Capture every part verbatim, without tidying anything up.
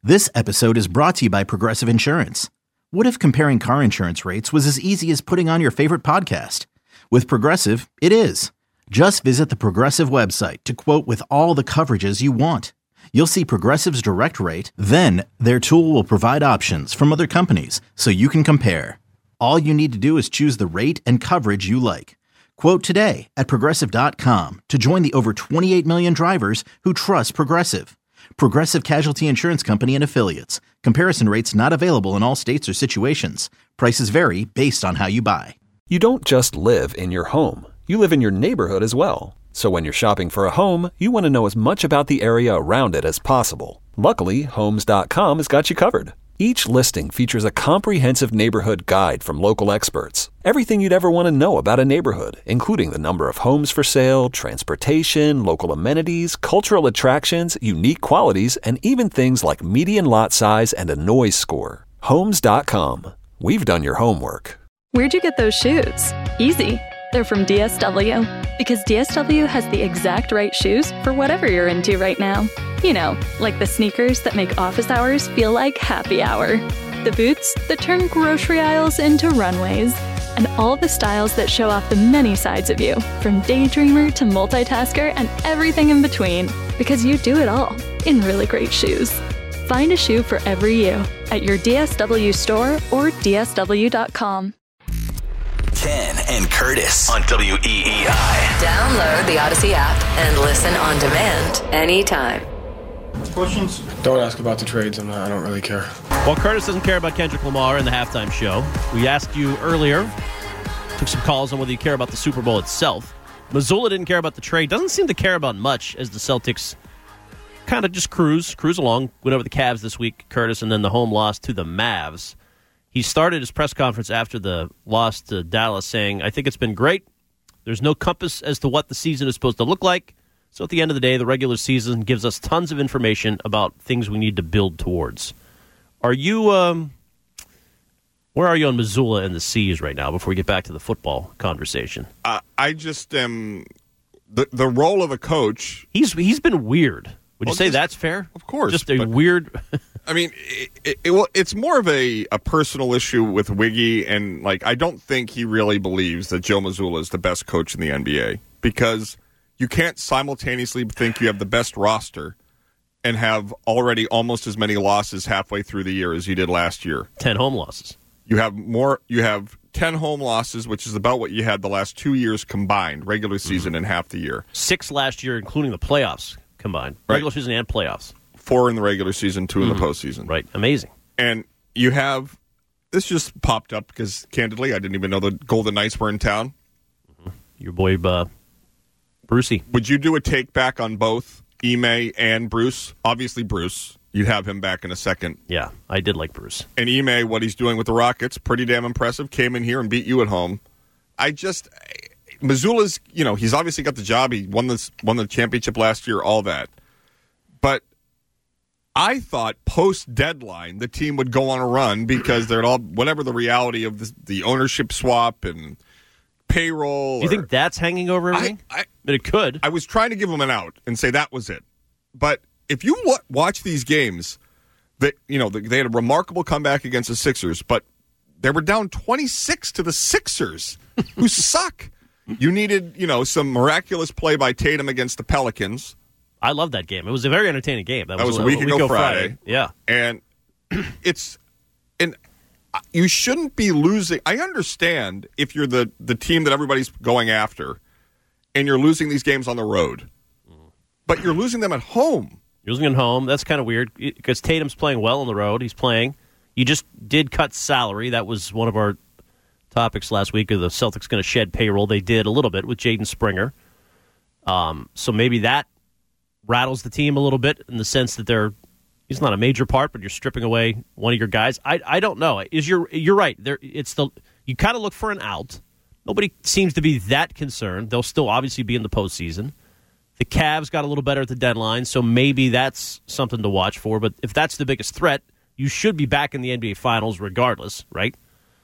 This episode is brought to you by Progressive Insurance. What if comparing car insurance rates was as easy as putting on your favorite podcast? With Progressive, it is. Just visit the Progressive website to quote with all the coverages you want. You'll see Progressive's direct rate, then their tool will provide options from other companies so you can compare. All you need to do is choose the rate and coverage you like. Quote today at Progressive dot com to join the over twenty-eight million drivers who trust Progressive. Progressive Casualty Insurance Company and Affiliates. Comparison rates not available in all states or situations. Prices vary based on how you buy. You don't just live in your home. You live in your neighborhood as well. So when you're shopping for a home, you want to know as much about the area around it as possible. Luckily, Homes dot com has got you covered. Each listing features a comprehensive neighborhood guide from local experts. Everything you'd ever want to know about a neighborhood, including the number of homes for sale, transportation, local amenities, cultural attractions, unique qualities, and even things like median lot size and a noise score. Homes dot com. We've done your homework. Where'd you get those shoes? Easy. They're from D S W. Because D S W has the exact right shoes for whatever you're into right now. You know, like the sneakers that make office hours feel like happy hour. The boots that turn grocery aisles into runways. And all the styles that show off the many sides of you, from daydreamer to multitasker and everything in between. Because you do it all in really great shoes. Find a shoe for every you at your D S W store or D S W dot com. Ken and Curtis on W E E I. Download the Odyssey app and listen on demand anytime. Questions? Don't ask about the trades. I'm not, I don't really care. Well, Curtis doesn't care about Kendrick Lamar in the halftime show. We asked you earlier, took some calls on whether you care about the Super Bowl itself. Missoula didn't care about the trade. Doesn't seem to care about much as the Celtics kind of just cruise, cruise along. Went over the Cavs this week, Curtis, and then the home loss to the Mavs. He started his press conference after the loss to Dallas saying, I think it's been great. There's no compass as to what the season is supposed to look like. So at the end of the day, the regular season gives us tons of information about things we need to build towards. Are you, um, where are you on Missoula and the C's right now before we get back to the football conversation? Uh, I just am, the, the role of a coach. He's He's been weird. Would well, you say just, that's fair? Of course. Just a weird... I mean, it, it, it, well, it's more of a, a personal issue with Wiggy, and like I don't think he really believes that Joe Mazzulla is the best coach in the N B A because you can't simultaneously think you have the best roster and have already almost as many losses halfway through the year as you did last year. Ten home losses. You have more. You have ten home losses, which is about what you had the last two years combined, regular season mm-hmm. and half the year. Six last year, including the playoffs combined, regular right. season and playoffs. Four in the regular season, two in mm-hmm. the postseason. Right. Amazing. And you have, this just popped up because, candidly, I didn't even know the Golden Knights were in town. Mm-hmm. Your boy, uh, Brucey. Would you do a take back on both Ime and Bruce? Obviously, Bruce. You'd have him back in a second. Yeah, I did like Bruce. And Ime, what he's doing with the Rockets, pretty damn impressive. Came in here and beat you at home. I just, Missoula's, you know, he's obviously got the job. He won this, won the championship last year, all that. But I thought post-deadline the team would go on a run because they're all, whatever the reality of the, the ownership swap and payroll. Do you or, think that's hanging over everything? I, I, but it could. I was trying to give them an out and say that was it. But if you w- watch these games, that you know they had a remarkable comeback against the Sixers, but they were down twenty-six to the Sixers, who suck. You needed, you know, some miraculous play by Tatum against the Pelicans. I love that game. It was a very entertaining game. That, that was, was a week, a week ago, ago Friday. Friday. Yeah. And it's and you shouldn't be losing. I understand if you're the, the team that everybody's going after and you're losing these games on the road. But you're losing them at home. You're losing at home. That's kind of weird because Tatum's playing well on the road. He's playing. You just did cut salary. That was one of our topics last week. Are the Celtics going to shed payroll? They did a little bit with Jaden Springer. Um, so maybe that rattles the team a little bit in the sense that they're he's not a major part, but you're stripping away one of your guys. I I don't know. Is your you're right. There it's the you kind of look for an out. Nobody seems to be that concerned. They'll still obviously be in the postseason. The Cavs got a little better at the deadline, so maybe that's something to watch for. But if that's the biggest threat, you should be back in the N B A Finals regardless, right?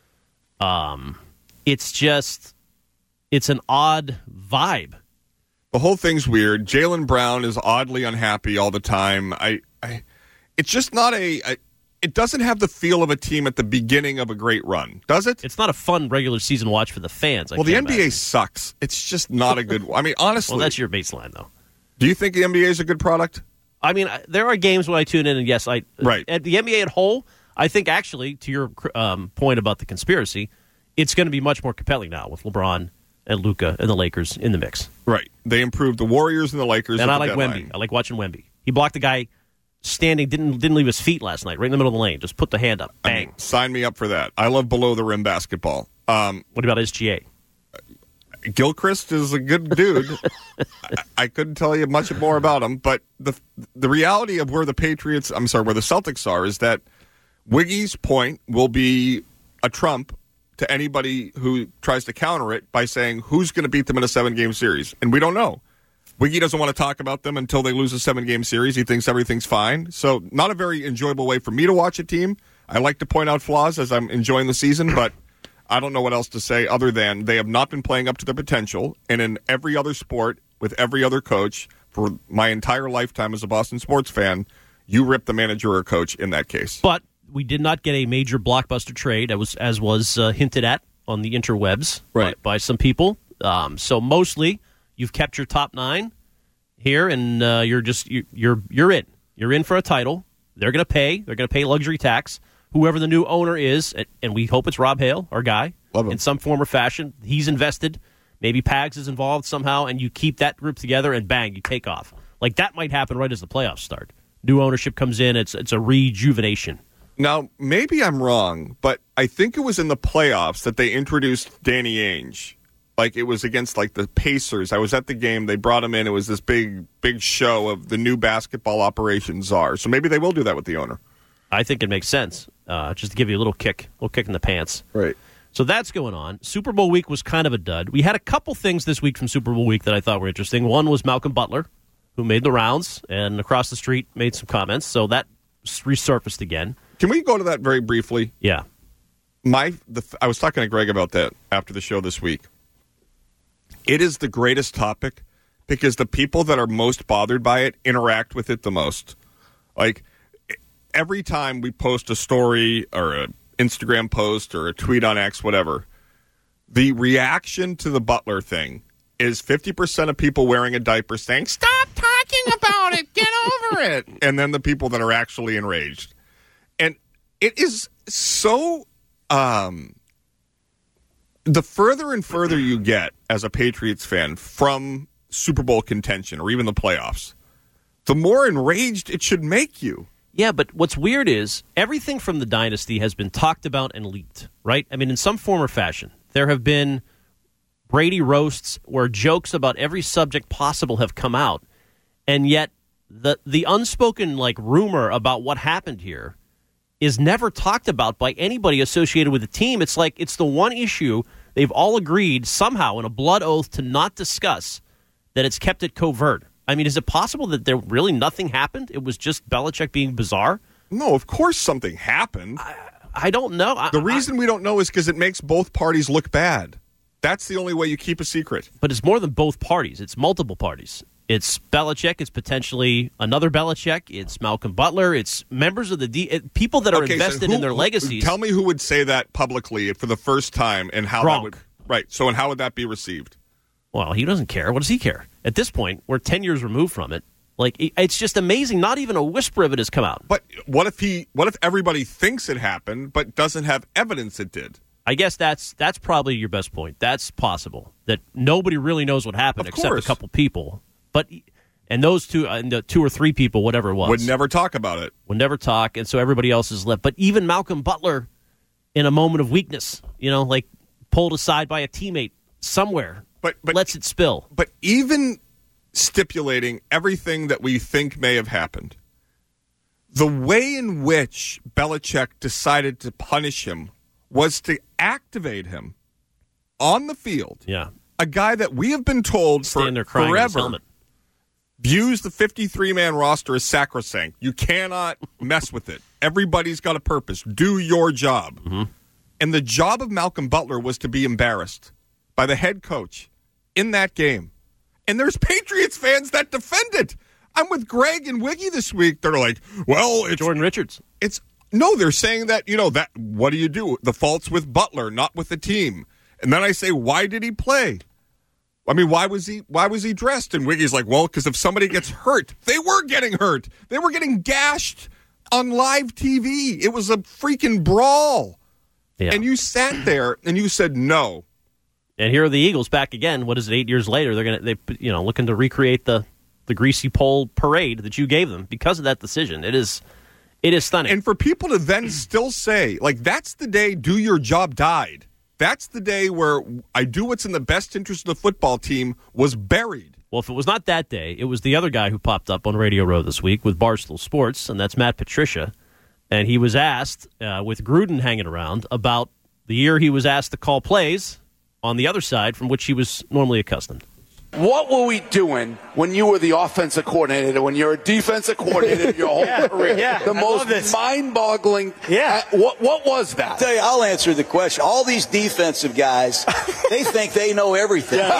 Um, it's just it's an odd vibe. The whole thing's weird. Jaylen Brown is oddly unhappy all the time. I, I, it's just not a, a it doesn't have the feel of a team at the beginning of a great run, does it? It's not a fun regular season watch for the fans. I well, the N B A imagine. sucks. It's just not a good. I mean, honestly. Well, that's your baseline, though. Do you think the N B A is a good product? I mean, there are games when I tune in, and yes, I right. At the N B A at whole, I think actually, to your um, point about the conspiracy, it's going to be much more compelling now with LeBron and Luka and the Lakers in the mix. Right. They improved the Warriors and the Lakers. And at I the like deadline. Wemby. I like watching Wemby. He blocked the guy standing, didn't didn't leave his feet last night, right in the middle of the lane. Just put the hand up. Bang. I mean, sign me up for that. I love below the rim basketball. Um, what about S G A? Gilchrist is a good dude. I, I couldn't tell you much more about him, but the the reality of where the Patriots, I'm sorry, where the Celtics are is that Wiggy's point will be a trump to anybody who tries to counter it by saying who's going to beat them in a seven-game series, and we don't know. Wiggy doesn't want to talk about them until they lose a seven-game series. He thinks everything's fine. So not a very enjoyable way for me to watch a team. I like to point out flaws as I'm enjoying the season, but I don't know what else to say other than they have not been playing up to their potential. And in every other sport, with every other coach, for my entire lifetime as a Boston sports fan, you rip the manager or coach in that case. But we did not get a major blockbuster trade, as was, as was uh, hinted at on the interwebs right. by, by some people. Um, so mostly you've kept your top nine here, and uh, you're just you, you're you're in. You're in for a title. They're going to pay. They're going to pay luxury tax. Whoever the new owner is, and we hope it's Rob Hale, our guy, in some form or fashion. He's invested. Maybe Pags is involved somehow, and you keep that group together, and bang, you take off. Like that might happen right as the playoffs start. New ownership comes in. It's it's a rejuvenation. Now, maybe I'm wrong, but I think it was in the playoffs that they introduced Danny Ainge. Like, it was against, like, the Pacers. I was at the game. They brought him in. It was this big, big show of the new basketball operation czar. So maybe they will do that with the owner. I think it makes sense, uh, just to give you a little kick, a little kick in the pants. Right. So that's going on. Super Bowl week was kind of a dud. We had a couple things this week from Super Bowl week that I thought were interesting. One was Malcolm Butler, who made the rounds, and across the street made some comments. So that resurfaced again. Can we go to that very briefly? Yeah. My, the, I was talking to Greg about that after the show this week. It is the greatest topic because the people that are most bothered by it interact with it the most. Like, every time we post a story or an Instagram post or a tweet on X, whatever, the reaction to the Butler thing is fifty percent of people wearing a diaper saying, stop talking about it, get over it. And then the people that are actually enraged. And it is so... Um, the further and further you get as a Patriots fan from Super Bowl contention or even the playoffs, the more enraged it should make you. Yeah, but what's weird is everything from the dynasty has been talked about and leaked, right? I mean, in some form or fashion. There have been Brady roasts where jokes about every subject possible have come out, and yet the the unspoken like rumor about what happened here is never talked about by anybody associated with the team. It's like it's the one issue they've all agreed somehow in a blood oath to not discuss, that it's kept it covert. I mean, is it possible that there really nothing happened? It was just Belichick being bizarre? No, of course something happened. I, I don't know. I, the reason I, we don't know is because it makes both parties look bad. That's the only way you keep a secret. But it's more than both parties. It's multiple parties. It's Belichick. It's potentially another Belichick. It's Malcolm Butler. It's members of the D- it, people that are okay, invested so who, in their legacies. Tell me who would say that publicly for the first time and how Gronk. that would right. So and how would that be received? Well, he doesn't care. What does he care? At this point, we're ten years removed from it. Like it's just amazing. Not even a whisper of it has come out. But what if he? What if everybody thinks it happened but doesn't have evidence it did? I guess that's that's probably your best point. That's possible that nobody really knows what happened Of except course. a couple people. But and those two, and the two or three people, whatever it was, Would never talk about it. would never talk, and so everybody else is left. But even Malcolm Butler, in a moment of weakness, you know, like pulled aside by a teammate somewhere, But, but lets it spill. But even stipulating everything that we think may have happened, the way in which Belichick decided to punish him was to activate him on the field. Yeah, a guy that we have been told for stand there crying in his forever helmet. views the fifty-three man roster as sacrosanct. You cannot mess with it. Everybody's got a purpose. Do your job. Mm-hmm. And the job of Malcolm Butler was to be embarrassed by the head coach in that game. And there's Patriots fans that defend it. I'm with Greg and Wiggy this week. They're like, well, it's Jordan Richards. It's no, they're saying that, you know, that what do you do? The fault's with Butler, not with the team. And then I say, why did he play? I mean, why was he why was he dressed? And Wiggy's like, well, because if somebody gets hurt, they were getting hurt. They were getting gashed on live T V. It was a freaking brawl. Yeah. And you sat there and you said no. And here are the Eagles back again. What is it? Eight years later, they're gonna they you know looking to recreate the the greasy pole parade that you gave them because of that decision. It is it is stunning. And for people to then still say, like, that's the day do your job died. That's the day where I do what's in the best interest of the football team was buried. Well, if it was not that day, it was the other guy who popped up on Radio Row this week with Barstool Sports, and that's Matt Patricia. And he was asked, uh, with Gruden hanging around, about the year he was asked to call plays on the other side from which he was normally accustomed. What were we doing when you were the offensive coordinator, when you're a defensive coordinator your whole yeah, career? Yeah, the I most mind-boggling. Yeah. Uh, what, what was that? I'll tell you, I'll answer the question. All these defensive guys, they think they know everything. Yeah.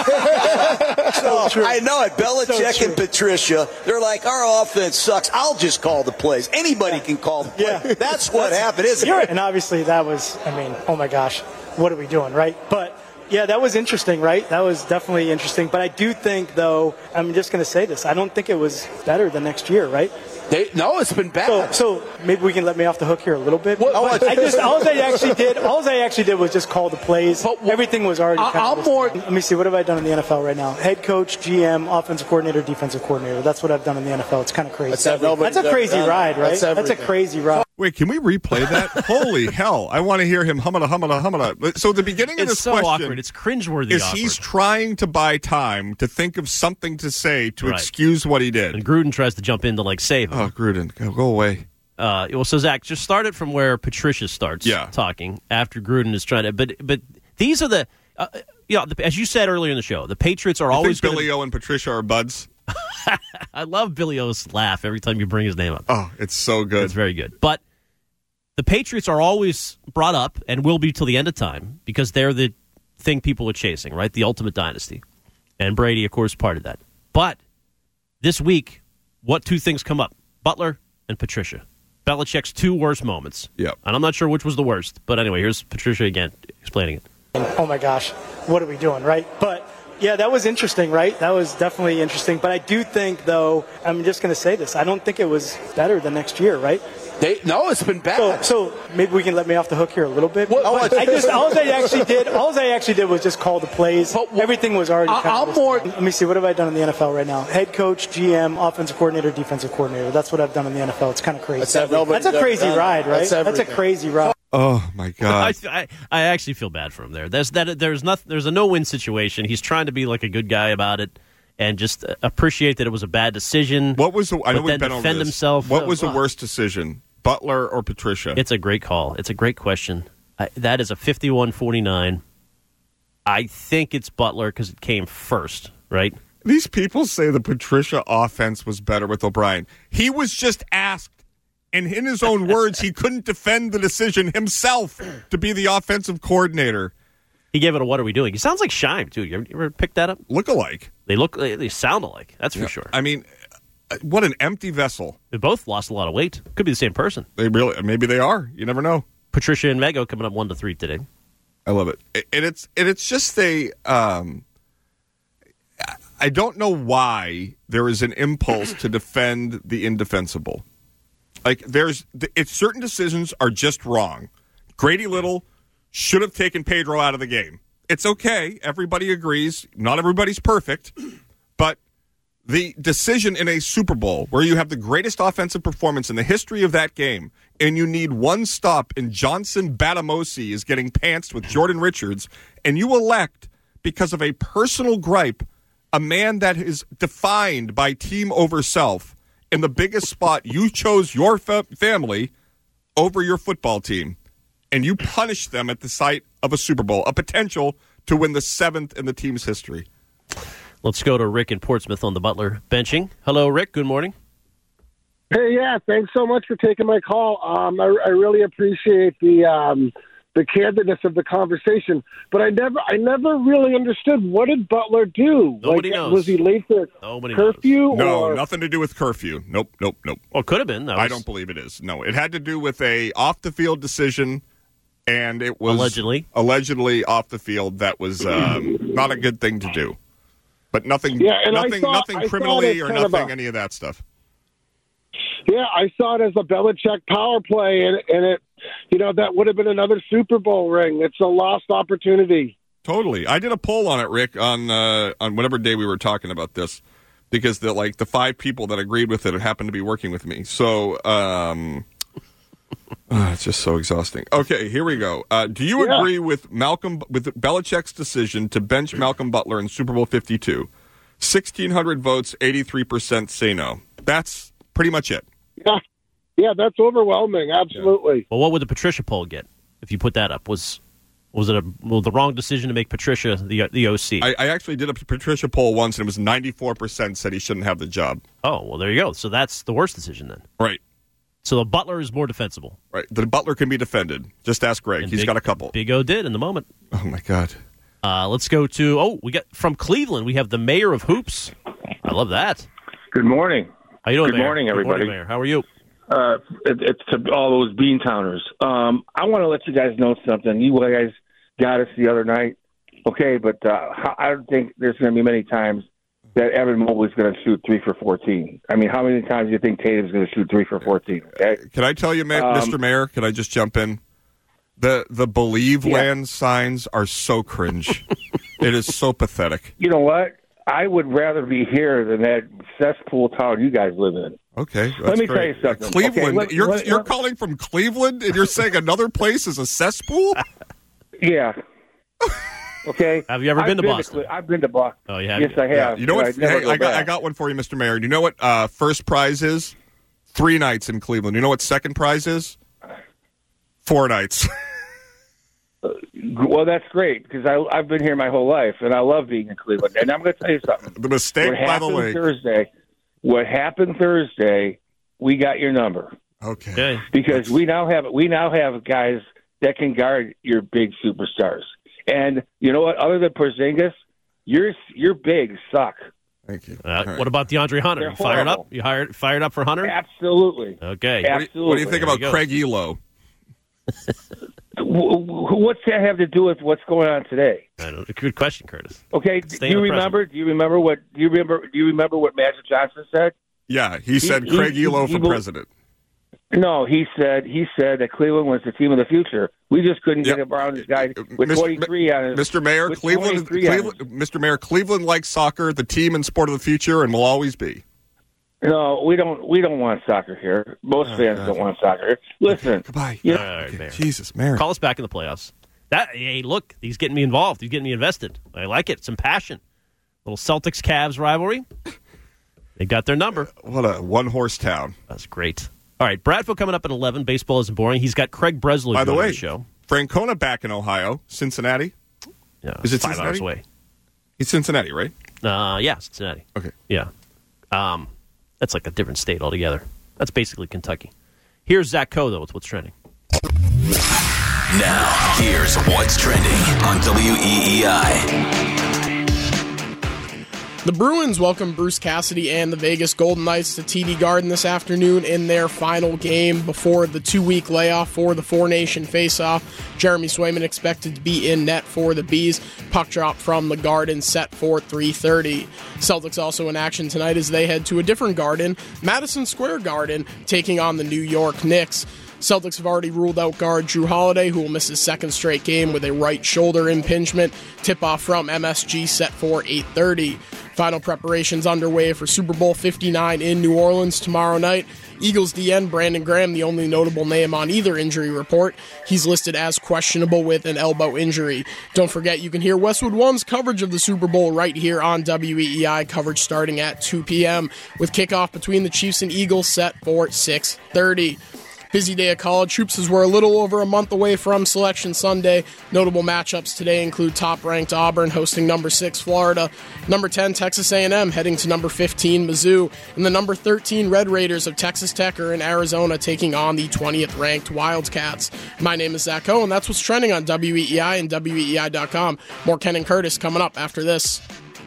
so so I know it. Belichick so and Patricia, they're like, our offense sucks. I'll just call the plays. Anybody yeah. can call the plays. Yeah. That's what That's, happened, isn't it? it? And obviously that was, I mean, oh my gosh, what are we doing, right? But yeah, that was interesting, right? That was definitely interesting. But I do think, though, I'm just going to say this. I don't think it was better the next year, right? They, no, it's been bad. So, so maybe we can let me off the hook here a little bit. What, what? I just all I actually did, all I actually did was just call the plays. But, Everything was already. I, kind I'm of more. Let me see. What have I done in the N F L right now? Head coach, G M, offensive coordinator, defensive coordinator. That's what I've done in the N F L. It's kind of crazy. That's, That's a crazy ride, right? That's, That's a crazy ride. Wait, can we replay that? Holy hell. I want to hear him hummada, hummada, hummada. So the beginning of it's this so question awkward. It's cringeworthy is awkward. he's trying to buy time to think of something to say to right. excuse what he did. And Gruden tries to jump in to, like, save him. Oh, Gruden, go, go away. Uh, well, so, Zach, just start it from where Patricia starts yeah. talking after Gruden is trying to. But but these are the, uh, you know, the, as you said earlier in the show, the Patriots are you always think Billy gonna, O and Patricia are buds? I love Billy O's laugh every time you bring his name up. Oh, it's so good. It's very good. But the Patriots are always brought up and will be till the end of time because they're the thing people are chasing, right? The ultimate dynasty. And Brady, of course, part of that. But this week, what two things come up? Butler and Patricia. Belichick's two worst moments. Yep. And I'm not sure which was the worst. But anyway, here's Patricia again explaining it. Oh, my gosh. What are we doing, right? But, yeah, that was interesting, right? That was definitely interesting. But I do think, though, I'm just going to say this. I don't think it was better the next year, right? They, no, it's been bad. So, so maybe we can let me off the hook here a little bit. What, what? I just all I actually did, all I actually did was just call the plays. But, Everything was already. I, kind I'm of more. Let me see. What have I done in the N F L right now? Head coach, G M, offensive coordinator, defensive coordinator. That's what I've done in the N F L. It's kind of crazy. That's, That's a crazy ride, right? That's, That's a crazy ride. Oh my God! I, I, I actually feel bad for him there. There's that. There's not. There's a no-win situation. He's trying to be like a good guy about it, and just appreciate that it was a bad decision. What was the? I know but we've then been defend over this. himself. What Oh, was the wow. worst decision, Butler or Patricia? It's a great call. It's a great question. I, that is a fifty-one forty-nine. I think it's Butler because it came first, right? These people say the Patricia offense was better with O'Brien. He was just asked. And in his own words, he couldn't defend the decision himself to be the offensive coordinator. He gave it a "What are we doing?" He sounds like Shime too. You ever, you ever pick that up? Look alike. They look. They, they sound alike. That's for Yeah. sure. I mean, what an empty vessel. They both lost a lot of weight. Could be the same person. They really, maybe they are. You never know. Patricia and Mego coming up one to three today. I love it, and it's and it's just a. Um, I don't know why there is an impulse to defend the indefensible. Like there's, it's certain decisions are just wrong. Grady Little should have taken Pedro out of the game. It's okay. Everybody agrees. Not everybody's perfect, but the decision in a Super Bowl where you have the greatest offensive performance in the history of that game, and you need one stop, and Johnson Batamosi is getting pantsed with Jordan Richards, and you elect because of a personal gripe, a man that is defined by team over self. In the biggest spot, you chose your fa- family over your football team, and you punished them at the site of a Super Bowl, a potential to win the seventh in the team's history. Let's go to Rick in Portsmouth on the Butler benching. Hello, Rick. Good morning. Hey, yeah, thanks so much for taking my call. Um, I, I really appreciate the um, the candidness of the conversation. But I never, I never really understood, what did Butler do? Nobody like, knows. Was he late for Nobody curfew? knows. No, or? nothing to do with curfew. Nope, nope, nope. Well, it could have been. That was... I don't believe it is. No, it had to do with a off-the-field decision, and it was allegedly allegedly off the field. That was um, not a good thing to do. But nothing, Yeah, and I nothing, saw- nothing I saw criminally it or kind of nothing, a- any of that stuff. Yeah, I saw it as a Belichick power play, and, and it, you know, that would have been another Super Bowl ring. It's a lost opportunity. Totally. I did a poll on it, Rick, on uh, on whatever day we were talking about this, because the like the five people that agreed with it happened to be working with me. So um, uh, it's just so exhausting. Okay, here we go. Uh, do you Yeah. agree with Malcolm with Belichick's decision to bench Malcolm Butler in Super Bowl fifty-two? sixteen hundred votes, eighty-three percent say no. That's pretty much it. Yeah, yeah, that's overwhelming. Absolutely. Well, what would the Patricia poll get if you put that up? Was was it a well, the wrong decision to make Patricia the the O C? I, I actually did a Patricia poll once, and it was ninety-four percent said he shouldn't have the job. Oh, well, there you go. So that's the worst decision then. Right. So the Butler is more defensible. Right. The Butler can be defended. Just ask Greg. And He's Big- got a couple. Big O did in the moment. Oh, my God. Uh, let's go to, oh, we got from Cleveland, we have the mayor of hoops. I love that. Good morning. How you doing, Good Mayor? morning, Good everybody. morning, Mayor. How are you? Uh, it, it's to all those bean towners. Um, I want to let you guys know something. You guys got us the other night, okay? But uh, I don't think there's going to be many times that Evan Mobley's going to shoot three for fourteen. I mean, how many times do you think Tatum's going to shoot three for fourteen? Okay. Can I tell you, Ma- Um, Mister Mayor? Can I just jump in? The the Believe Yeah. Land signs are so cringe. It is so pathetic. You know what? I would rather be here than that cesspool town you guys live in. Okay, Let that's me great. tell you something. Cleveland. Okay, let- you're let- you're let- calling from Cleveland, and you're saying another place is a cesspool? Yeah. Okay. Have you ever I've been to Boston? Cle- I've been to Boston. Oh, you have? Yes, I have. Yeah. You know and what? I'd never Hey, go I got back. I got one for you, Mister Mayor. Do you know what uh, first prize is? Three nights in Cleveland. You know what second prize is? Four nights. Well, that's great because I, I've been here my whole life, and I love being in Cleveland. And I'm going to tell you something. The mistake what by the happened lake. Thursday, what happened Thursday, we got your number. Okay. Okay. Because we now have we now have guys that can guard your big superstars. And you know what? Other than Porzingis, your your bigs suck. Thank you. Uh, What about DeAndre Hunter? They're You fired horrible. up? You hired fired up for Hunter? Absolutely. Okay. What do, you, what do you think There about he goes. Craig Elo? W- w- What's that have to do with what's going on today? I don't, good question, Curtis. Okay, do Stay you in the remember? Do you remember what? Do you remember? Do you remember what Magic Johnson said? Yeah, he said he- Craig he- Elo he for bel- president. No, he said he said that Cleveland was the team of the future. We just couldn't Yep. get around this guy with Mister twenty-three on his. Mister Mayor, with Cleveland, twenty-three on Cleveland Mister Mayor, Cleveland likes soccer, the team and sport of the future, and will always be. No, we don't. We don't want soccer here. Most Oh, fans God. don't want soccer here. Listen, Goodbye. you All know, right, Mayor. Jesus, Mayor. Call us back in the playoffs. That hey, look, he's getting me involved. He's getting me invested. I like it. Some passion. Little Celtics Cavs rivalry. They got their number. What a one horse town. That's great. All right, Bradfield coming up at eleven. Baseball isn't boring. He's got Craig Breslow By the joining way, the show. Francona back in Ohio, Cincinnati. Yeah, Is it five Cincinnati? hours away? He's Cincinnati, right? Uh, yeah, Cincinnati. Okay. Yeah. Um, that's like a different state altogether. That's basically Kentucky. Here's Zach Coe, though, with what's trending. Now, here's what's trending on W E E I. The Bruins welcome Bruce Cassidy and the Vegas Golden Knights to T D Garden this afternoon in their final game before the two-week layoff for the four-nation face-off. Jeremy Swayman expected to be in net for the Bees. Puck drop from the Garden set for three thirty. Celtics also in action tonight as they head to a different Garden, Madison Square Garden, taking on the New York Knicks. Celtics have already ruled out guard Drew Holiday, who will miss his second straight game with a right shoulder impingement. Tip-off from M S G set for eight thirty. Final preparations underway for Super Bowl fifty-nine in New Orleans tomorrow night. Eagles D N Brandon Graham, the only notable name on either injury report. He's listed as questionable with an elbow injury. Don't forget, you can hear Westwood One's coverage of the Super Bowl right here on W E E I, coverage starting at two p.m. with kickoff between the Chiefs and Eagles set for six thirty. Busy day of college hoops as we're a little over a month away from Selection Sunday. Notable matchups today include top-ranked Auburn hosting number six Florida, number ten Texas A and M heading to number fifteen Mizzou, and the number thirteen Red Raiders of Texas Tech are in Arizona taking on the twentieth ranked Wildcats. My name is Zach Ho, and that's what's trending on W E E I and W E E I dot com. More Ken and Curtis coming up after this.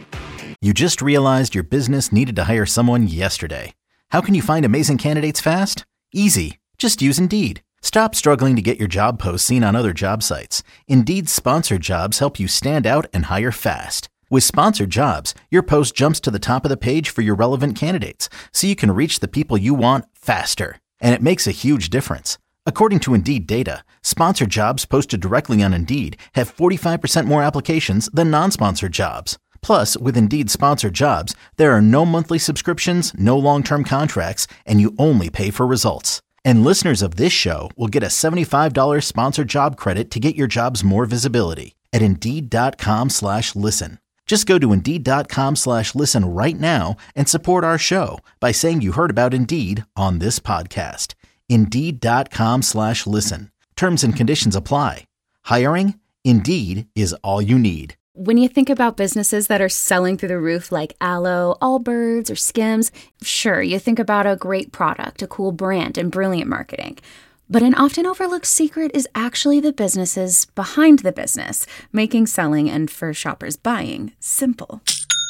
You just realized your business needed to hire someone yesterday. How can you find amazing candidates fast? Easy. Just use Indeed. Stop struggling to get your job posts seen on other job sites. Indeed's sponsored jobs help you stand out and hire fast. With sponsored jobs, your post jumps to the top of the page for your relevant candidates, so you can reach the people you want faster. And it makes a huge difference. According to Indeed data, sponsored jobs posted directly on Indeed have forty-five percent more applications than non-sponsored jobs. Plus, with Indeed sponsored jobs, there are no monthly subscriptions, no long-term contracts, and you only pay for results. And listeners of this show will get a seventy-five dollars sponsored job credit to get your jobs more visibility at Indeed.com slash listen. Just go to Indeed.com slash listen right now and support our show by saying you heard about Indeed on this podcast. Indeed.com slash listen. Terms and conditions apply. Hiring? Indeed is all you need. When you think about businesses that are selling through the roof like Aloe, Allbirds, or Skims, sure, you think about a great product, a cool brand, and brilliant marketing. But an often overlooked secret is actually the businesses behind the business, making selling and, for shoppers, buying simple.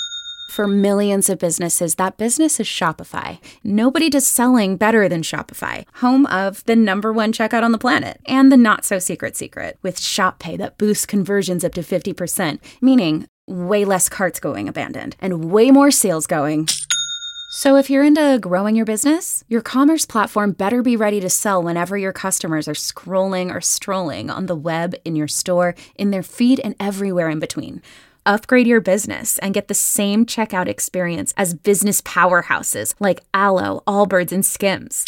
For millions of businesses, that business is Shopify. Nobody does selling better than Shopify, home of the number one checkout on the planet, and the not-so-secret secret, with Shop Pay that boosts conversions up to fifty percent, meaning way less carts going abandoned, and way more sales going. So if you're into growing your business, your commerce platform better be ready to sell whenever your customers are scrolling or strolling on the web, in your store, in their feed, and everywhere in between. Upgrade your business and get the same checkout experience as business powerhouses like Aloe, Allbirds, and Skims.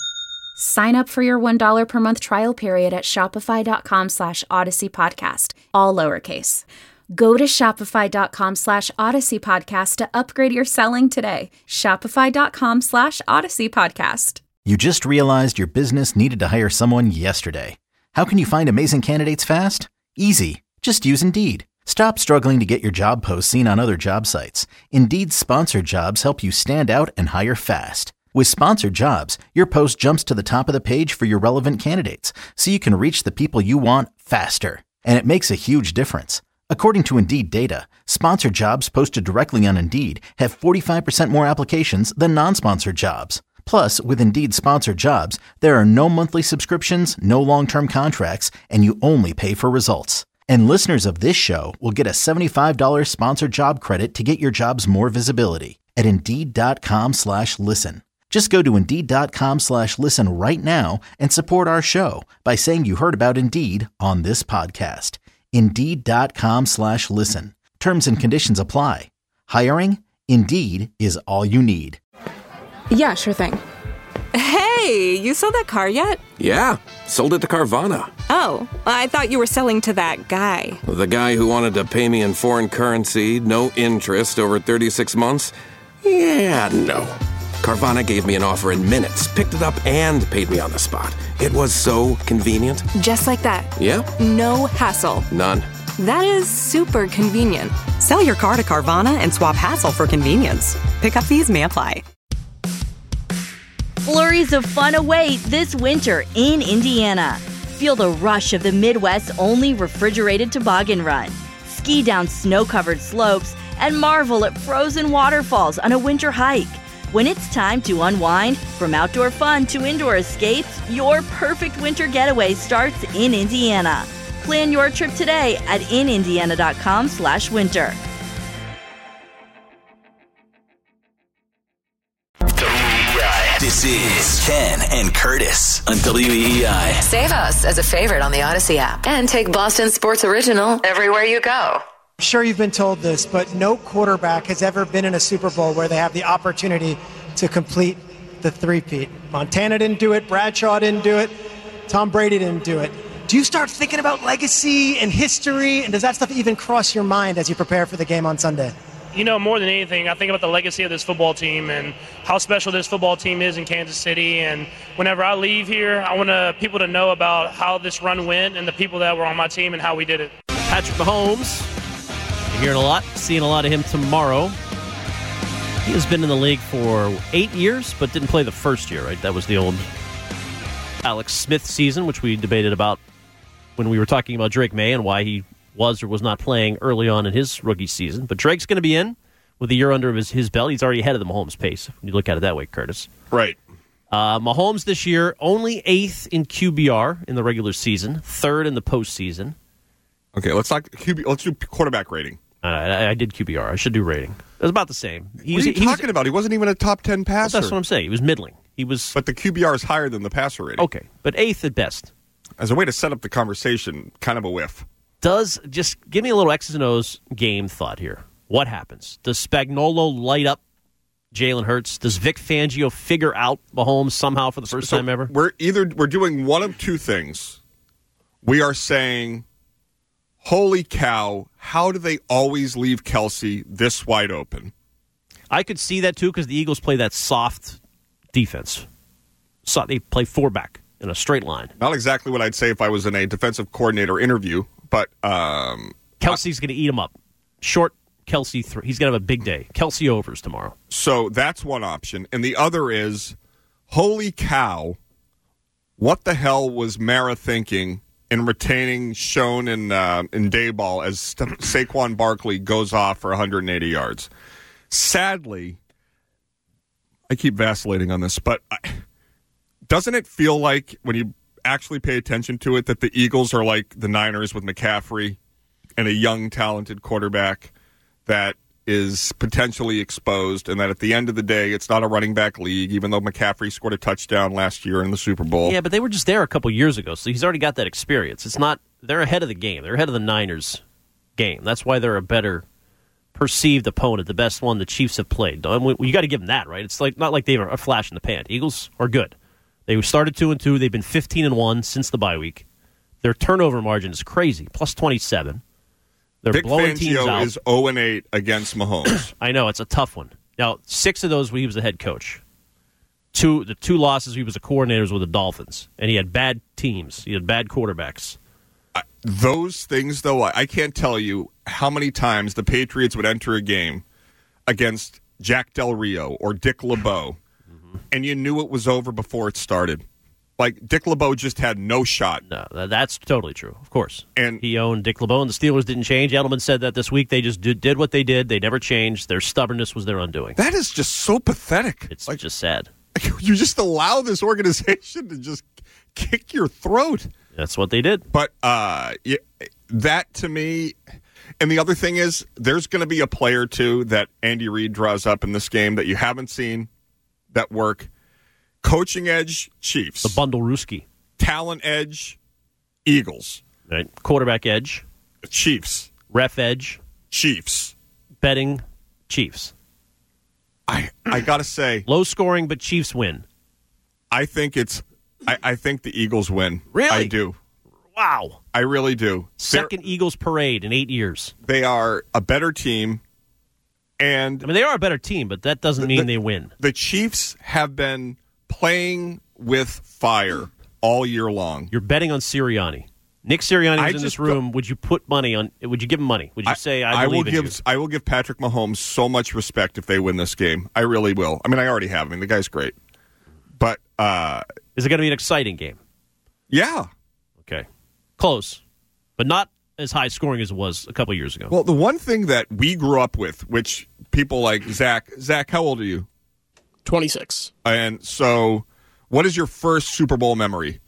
Sign up for your one dollar per month trial period at shopify.com slash Odyssey Podcast, all lowercase. Go to shopify.com slash Odyssey Podcast to upgrade your selling today. Shopify.com slash Odyssey Podcast. You just realized your business needed to hire someone yesterday. How can you find amazing candidates fast? Easy. Just use Indeed. Stop struggling to get your job posts seen on other job sites. Indeed's sponsored jobs help you stand out and hire fast. With sponsored jobs, your post jumps to the top of the page for your relevant candidates, so you can reach the people you want faster. And it makes a huge difference. According to Indeed data, sponsored jobs posted directly on Indeed have forty-five percent more applications than non-sponsored jobs. Plus, with Indeed sponsored jobs, there are no monthly subscriptions, no long-term contracts, and you only pay for results. And listeners of this show will get a seventy-five dollars sponsored job credit to get your jobs more visibility at Indeed.com slash listen. Just go to Indeed.com slash listen right now and support our show by saying you heard about Indeed on this podcast. Indeed.com slash listen. Terms and conditions apply. Hiring? Indeed is all you need. Yeah, sure thing. Hey, you sold that car yet? Yeah, sold it to Carvana. Oh, I thought you were selling to that guy. The guy who wanted to pay me in foreign currency, no interest, over thirty-six months? Yeah, no. Carvana gave me an offer in minutes, picked it up, and paid me on the spot. It was so convenient. Just like that. Yeah. No hassle. None. That is super convenient. Sell your car to Carvana and swap hassle for convenience. Pickup fees may apply. Flurries of fun await this winter in Indiana. Feel the rush of the Midwest's only refrigerated toboggan run. Ski down snow-covered slopes and marvel at frozen waterfalls on a winter hike. When it's time to unwind, from outdoor fun to indoor escapes, your perfect winter getaway starts in Indiana. Plan your trip today at inindiana.com slash winter. This is Ken and Curtis on W E E I. Save us as a favorite on the Odyssey app and take Boston Sports Original everywhere you go. I'm sure you've been told this, but no quarterback has ever been in a Super Bowl where they have the opportunity to complete the three-peat. Montana didn't do it, Bradshaw didn't do it, Tom Brady didn't do it. Do you start thinking about legacy and history, and does that stuff even cross your mind as you prepare for the game on Sunday? you know, more than anything, I think about the legacy of this football team and how special this football team is in Kansas City. And whenever I leave here, I want to, people to know about how this run went and the people that were on my team and how we did it. Patrick Mahomes, you're hearing a lot, seeing a lot of him tomorrow. He has been in the league for eight years, but didn't play the first year, right? That was the old Alex Smith season, which we debated about when we were talking about Drake May and why he was or was not playing early on in his rookie season. But Drake's going to be in with a year under his, his belt. He's already ahead of the Mahomes pace, when you look at it that way, Curtis. Right. Uh, Mahomes this year, only eighth in Q B R in the regular season, third in the postseason. Okay, let's not Q B. Let's do quarterback rating. Uh, I, I did Q B R. I should do rating. It was about the same. He what was, are you he talking was, about? He wasn't even a top ten passer. Well, that's what I'm saying. He was middling. He was, but the Q B R is higher than the passer rating. Okay, but eighth at best. As a way to set up the conversation, kind of a whiff. Does, just give me a little X's and O's game thought here. What happens? Does Spagnuolo light up Jalen Hurts? Does Vic Fangio figure out Mahomes somehow for the first so time ever? We're either we're doing one of two things. We are saying, holy cow, how do they always leave Kelsey this wide open? I could see that too because the Eagles play that soft defense. So they play four back in a straight line. Not exactly what I'd say if I was in a defensive coordinator interview, but um, Kelsey's going to eat him up. Short Kelsey, th- he's going to have a big day. Kelsey overs tomorrow. So that's one option. And the other is, holy cow, what the hell was Mara thinking in retaining Schoen and, uh, and Dayball as St- Saquon Barkley goes off for one hundred eighty yards? Sadly, I keep vacillating on this, but I, doesn't it feel like when you actually pay attention to it that the Eagles are like the Niners with McCaffrey and a young, talented quarterback that is potentially exposed, and that at the end of the day, it's not a running back league, even though McCaffrey scored a touchdown last year in the Super Bowl. Yeah, but they were just there a couple years ago, so he's already got that experience. It's not, they're ahead of the game. They're ahead of the Niners game. That's why they're a better perceived opponent, the best one the Chiefs have played. You got to give them that, right? It's like not like they were a flash in the pan. Eagles are good. They started two and two. They've been fifteen and one since the bye week. Their turnover margin is crazy, plus twenty-seven. They're Vic blowing teams Fangio out. is oh and eight against Mahomes. I know, it's a tough one. Now, six of those, he was the head coach. Two, the two losses, he was the coordinators with the Dolphins. And he had bad teams. He had bad quarterbacks. Uh, those things, though, I can't tell you how many times the Patriots would enter a game against Jack Del Rio or Dick LeBeau, mm-hmm. and you knew it was over before it started. Like, Dick LeBeau just had no shot. No, that's totally true, of course. And he owned Dick LeBeau, and the Steelers didn't change. Edelman said that this week. They just did, did what they did. They never changed. Their stubbornness was their undoing. That is just so pathetic. It's like, just sad. You just allow this organization to just kick your throat. That's what they did. But uh, yeah, that, to me, and the other thing is, there's going to be a player, too, that Andy Reid draws up in this game that you haven't seen that work. Coaching edge, Chiefs. The bundle Ruski. Talent edge, Eagles. Right. Quarterback edge. Chiefs. Ref edge. Chiefs. Betting, Chiefs. I I gotta say, low scoring, but Chiefs win. I think it's. I, I think the Eagles win. Really? I do. Wow. I really do. 2nd They're, Eagles parade in eight years. They are a better team, and I mean they are a better team, but that doesn't mean the, they win. The Chiefs have been playing with fire all year long. You're betting on Sirianni. Nick Sirianni I was in this room. Would you put money on? Would you give him money? Would you I, say I, I believe will in give you? I will give Patrick Mahomes so much respect if they win this game. I really will. I mean, I already have. I mean, the guy's great. But uh, is it going to be an exciting game? Yeah. Okay. Close, but not as high scoring as it was a couple years ago. Well, the one thing that we grew up with, which people like Zach, Zach, how old are you? twenty-six. And so, what is your first Super Bowl memory?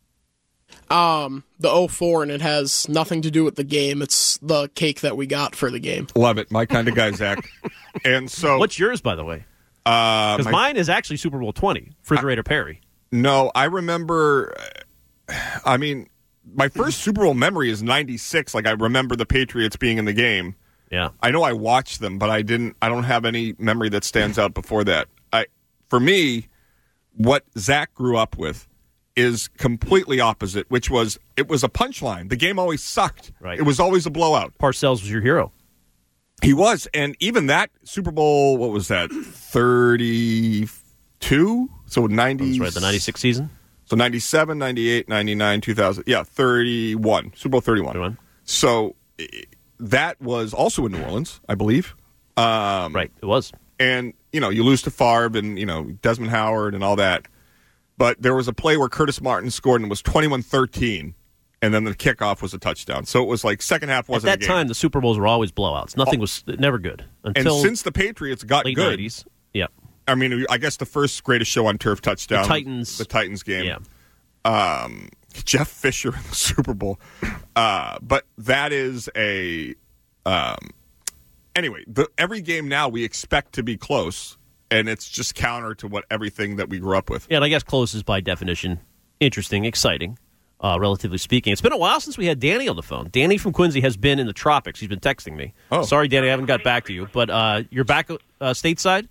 Um, the oh four, and it has nothing to do with the game. It's the cake that we got for the game. Love it. My kind of guy, Zach. And so, what's yours, by the way? Because uh, mine is actually Super Bowl twenty, Refrigerator I, Perry. No, I remember, I mean, my first Super Bowl memory is ninety-six. Like, I remember the Patriots being in the game. Yeah. I know I watched them, but I didn't, I don't have any memory that stands out before that. I, for me, what Zach grew up with is completely opposite, which was, it was a punchline. The game always sucked. Right. It was always a blowout. Parcells was your hero. He was, and even that Super Bowl, what was that, thirty-two? So ninety. That's right, the ninety-six season? So ninety-seven, ninety-eight, ninety-nine, two thousand. Yeah, thirty-one. Super Bowl thirty-one. thirty-one. So that was also in New Orleans, I believe. Um, right, it was. And, you know, you lose to Favre and, you know, Desmond Howard and all that. But there was a play where Curtis Martin scored and it was twenty-one thirteen. And then the kickoff was a touchdown. So it was like second half wasn't At that a game. time, the Super Bowls were always blowouts. Nothing oh. was never good. Until and since the Patriots got late good. nineties. Yeah. I mean, I guess the first greatest show on turf touchdown. The Titans. The Titans game. Yeah. Um, Jeff Fisher in the Super Bowl. Uh, but that is a... Um, anyway, the, every game now we expect to be close, and it's just counter to what everything that we grew up with. Yeah, and I guess close is by definition interesting, exciting. Uh, relatively speaking. It's been a while since we had Danny on the phone. Danny from Quincy has been in the tropics. He's been texting me. Oh. Sorry, Danny, I haven't got back to you. But uh, you're back uh, stateside?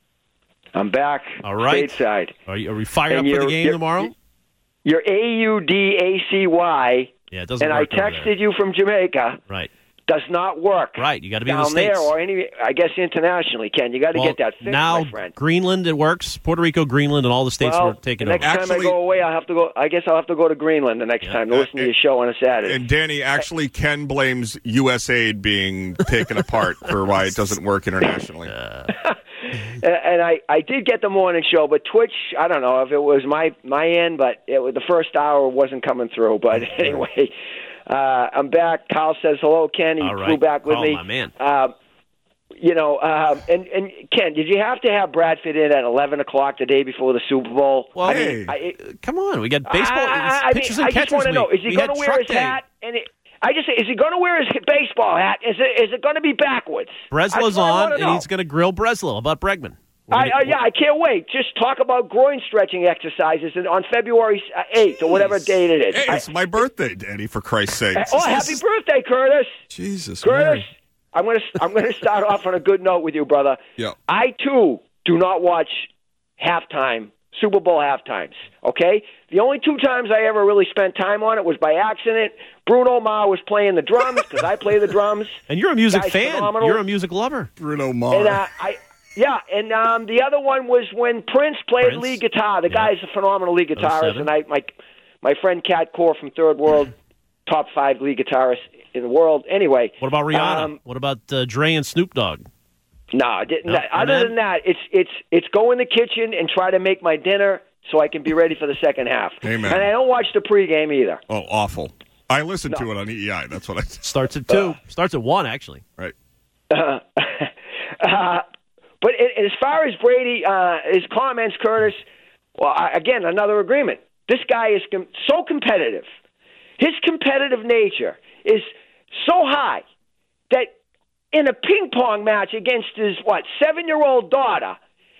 I'm back All right. stateside. Are, you, are we fired and up for the game tomorrow? You're A U D A C Y. Yeah, it doesn't and work I texted over there. you from Jamaica. Right. Does not work. Right, you got to be down in the States. there or any, I guess internationally, Ken. You got to well, get that fixed, now my friend. Greenland it works. Puerto Rico, Greenland, and all the states well, were taken the next over. time Actually, I go away, I'll have to go. I guess I'll have to go to Greenland the next yeah. time to listen uh, to your show on a Saturday. And Danny, actually, Ken blames U S A I D being taken apart for why it doesn't work internationally. Uh, and I, I did get the morning show, but Twitch, I don't know if it was my my end, but it was, the first hour wasn't coming through. But anyway. Uh, I'm back. Kyle says hello, Ken. He All right. flew back with oh, me. my man. Uh, you know, um, and, and Ken, did you have to have Bradford in at eleven o'clock the day before the Super Bowl? Well, I hey, mean, I, it, come on. We got baseball. I, I, pitchers mean, and I just want to know, is he going to wear his day. hat? And it, I just say, is he going to wear his baseball hat? Is it is it going to be backwards? Breslow's on, and he's going to grill Breslow about Bregman. I, uh, yeah, I can't wait. Just talk about groin stretching exercises on February eighth or whatever date it is. Hey, it's my birthday, Danny, for Christ's sake. Oh, happy birthday, Curtis. Jesus, Curtis, man. I'm going to I'm going to start off on a good note with you, brother. Yeah. I, too, do not watch halftime, Super Bowl halftimes, okay? The only two times I ever really spent time on it was by accident. Bruno Mars was playing the drums because I play the drums. And you're a music Guy's fan. phenomenal. You're a music lover. Bruno Mars. And uh, I... Yeah, and um, the other one was when Prince played Prince? lead guitar. The Yeah. guy's a phenomenal lead guitarist, oh seven and I, my my friend Kat Core from Third World, top five lead guitarist in the world. Anyway, What about Rihanna? Um, what about uh, Dre and Snoop Dogg? no, I didn't. No, other man? than that, it's it's it's go in the kitchen and try to make my dinner so I can be ready for the second half. Amen. And I don't watch the pregame either. Oh, awful. I listen No. to it on E E I. That's what I Starts at two. Starts at one, actually. Right. Uh, uh, but as far as Brady, uh, his comments, Curtis, well, I, again, another agreement. This guy is com- so competitive. His competitive nature is so high that in a ping pong match against his, what, seven-year-old daughter,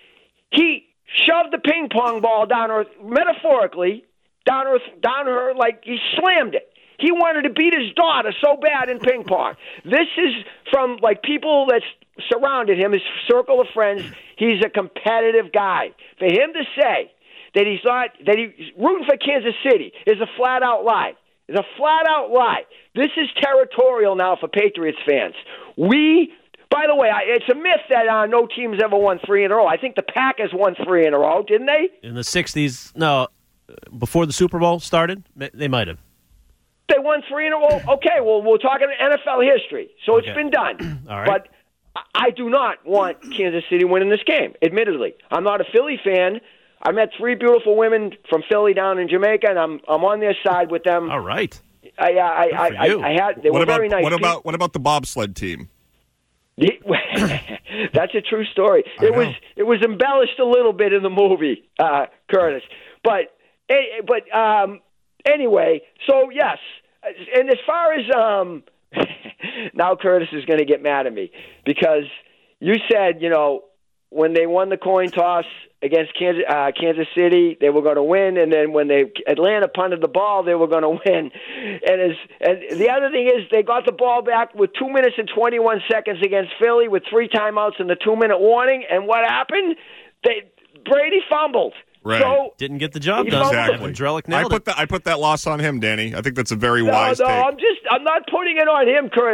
he shoved the ping pong ball down her, metaphorically, down her, down her like he slammed it. He wanted to beat his daughter so bad in ping pong. This is from, like, people that surrounded him, his circle of friends. He's a competitive guy. For him to say that he's not, that he's rooting for Kansas City is a flat-out lie. It's a flat-out lie. This is territorial now for Patriots fans. We, by the way, I, it's a myth that uh, no team's ever won three in a row. I think the Packers won three in a row, didn't they? In the sixties, no, before the Super Bowl started, they might have. They won three in a row. Okay, well, we're talking N F L history, so it's Okay. been done. All right. But I do not want Kansas City winning this game, admittedly. I'm not a Philly fan. I met three beautiful women from Philly down in Jamaica, and I'm I'm on their side with them. All right. I I I, Good for I, you. I had they what were about very nice. what people. about what about the bobsled team? That's a true story. I It know. was it was embellished a little bit in the movie, uh, Curtis. But eh, but um, anyway, so yes, and as far as um, now Curtis is going to get mad at me because you said, you know, when they won the coin toss against Kansas, uh, Kansas City, they were going to win, and then when they Atlanta punted the ball, they were going to win. And as and the other thing is, they got the ball back with two minutes and twenty-one seconds against Philly with three timeouts and the two-minute warning. And what happened? They Brady fumbled. Right. So Didn't get the job He done. fumbled. Evan Drellick I nailed put it. that I put that loss on him, Danny. I think that's a very no, wise no, take. I'm just I'm not putting it on him, Curtis.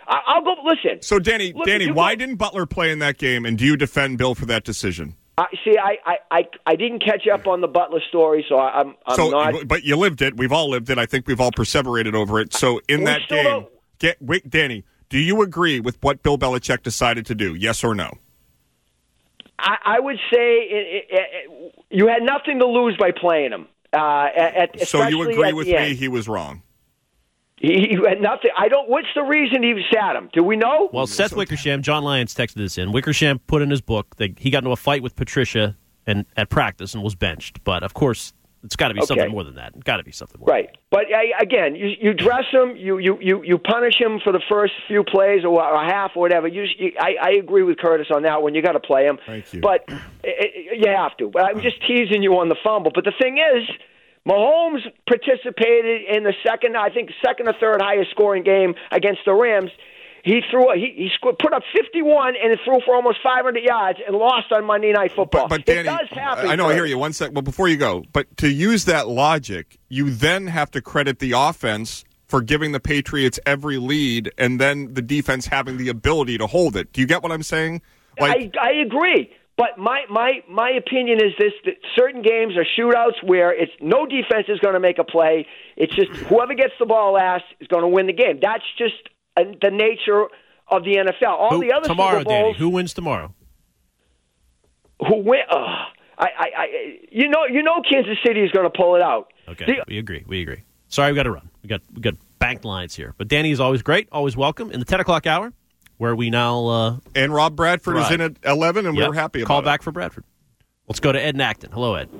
I, I'll go. Listen. So, Danny, look, Danny, you why go, didn't Butler play in that game, and do you defend Bill for that decision? Uh, see, I, I, I, I didn't catch up on the Butler story, so I, I'm, I'm so, not. But you lived it. We've all lived it. I think we've all perseverated over it. So, in We that still game, don't- get wait, Danny, do you agree with what Bill Belichick decided to do? Yes or no? I, I would say it, it, it, you had nothing to lose by playing him. Uh, at, So you especially agree at with the me end. he was wrong? He, he had nothing. I don't. What's the reason he sat him? Do we know? Well, Seth Wickersham, John Lyons texted this in. Wickersham put in his book that he got into a fight with Patricia and at practice and was benched. But, of course, it's got to be Okay. something more than that. Got to be something more. Right, but uh, again, you, you dress him, you, you, you, you punish him for the first few plays or a half or whatever. You, you, I, I agree with Curtis on that one. You got to play him. Thank you. But it, it, you have to. But I'm just teasing you on the fumble. But the thing is, Mahomes participated in the second, I think, second or third highest scoring game against the Rams. He threw, he, he scored, put up fifty-one and threw for almost five hundred yards and lost on Monday Night Football. But, but Danny, it does happen. I know, I hear Curtis. you. One sec. Well, before you go, but to use that logic, you then have to credit the offense for giving the Patriots every lead, and then the defense having the ability to hold it. Do you get what I'm saying? Like, I, I agree. But my, my, my opinion is this, that certain games are shootouts where it's no defense is going to make a play. It's just whoever gets the ball last is going to win the game. That's just uh, the nature of the N F L. All Who- the other tomorrow, Super Bowls, Danny, who wins tomorrow? who win? Uh, I, I, I, you know, you know, Kansas City is going to pull it out. Okay, The- we agree. We agree. Sorry, we got to run. We got we got banked lines here. But Danny is always great, always welcome in the ten o'clock hour, where we now uh, and Rob Bradford is Right. in at eleven, and Yep. we're happy about Call it. back for Bradford. Let's go to Ed in Acton. Hello, Ed.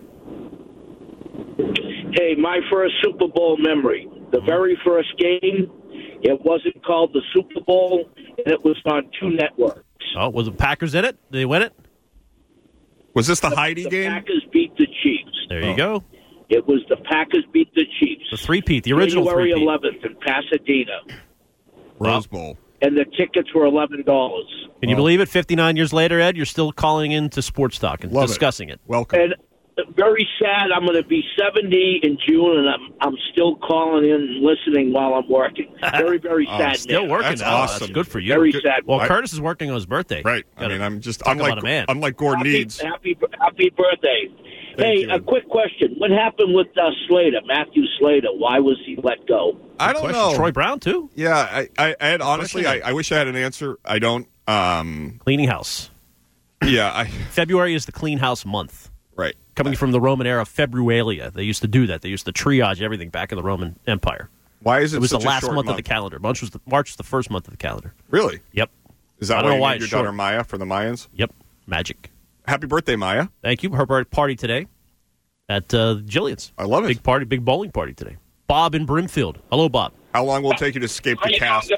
Hey, my first Super Bowl memory. The very first game, it wasn't called the Super Bowl, and it was on two networks. Oh, was the Packers in it? Did they win it? Was this the, the Heidi the game? Packers beat the Chiefs. There you go. It was the Packers beat the Chiefs. The three-peat, the original January three-peat. eleventh in Pasadena, Rose Bowl. and the tickets were eleven dollars. Can you believe it? fifty-nine years later, Ed, you're still calling into Sports Talk and Love it. discussing it. Welcome. And very sad. I'm going to be seventy in June, and I'm I'm still calling in and listening while I'm working. Very very Oh, sad. Still man. working That's now. awesome. That's good for you. Very Good. sad. Well, I- Curtis is working on his birthday. Right. I Gotta mean, I'm just talk unlike about a man. unlike Gordon happy, Needs. Happy happy birthday. Thank hey, you. a quick question. What happened with uh, Slater, Matthew Slater? Why was he let go? I don't Question. know. Troy Brown, too. Yeah, I, I, I had honestly, I, Question. I wish I had an answer. I don't. Um, Cleaning house. yeah, I February is the clean house month. right. Coming from the Roman era, Februalia. They used to do that. They used to triage everything back in the Roman Empire. Why is it? It was the such a last short month, month of the calendar. March was the, March was the first month of the calendar. Really? Yep. Is that I why don't know you why named your it's daughter short. Maya for the Mayans? Yep. Magic. Happy birthday, Maya! Thank you. Her birthday party today at uh, Jillian's. I love it. Big party, big bowling party today. Bob in Brimfield. Hello, Bob. How long will it take you to escape the cast?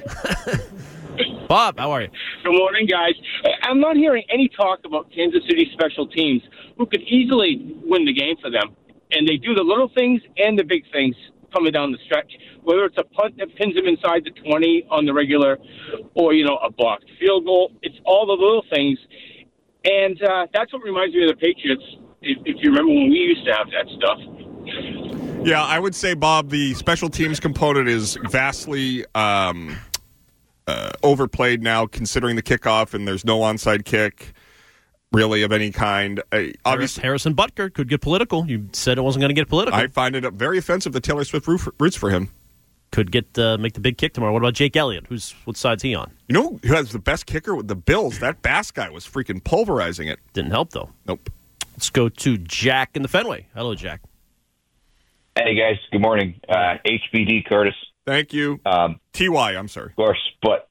Bob, how are you? Good morning, guys. I'm not hearing any talk about Kansas City special teams, who could easily win the game for them. And they do the little things and the big things coming down the stretch, whether it's a punt that pins them inside the twenty on the regular or, you know, a blocked field goal. It's all the little things. And uh, that's what reminds me of the Patriots, if, if you remember when we used to have that stuff. Yeah, I would say, Bob, the special teams component is vastly um, uh, overplayed now, considering the kickoff, and there's no onside kick, really, of any kind. Uh, Harris, obviously, Harrison Butker could get political. You said it wasn't going to get political. I find it very offensive that Taylor Swift roof- roots for him. Could get uh, make the big kick tomorrow. What about Jake Elliott? Who's what side's he on? You know who has the best kicker with the Bills? That Bass guy was freaking pulverizing it. Didn't help, though. Nope. Let's go to Jack in the Fenway. Hello, Jack. Hey, guys. Good morning. Uh, H B D, Curtis. Thank you. Um, T Y, I'm sorry. Of course, but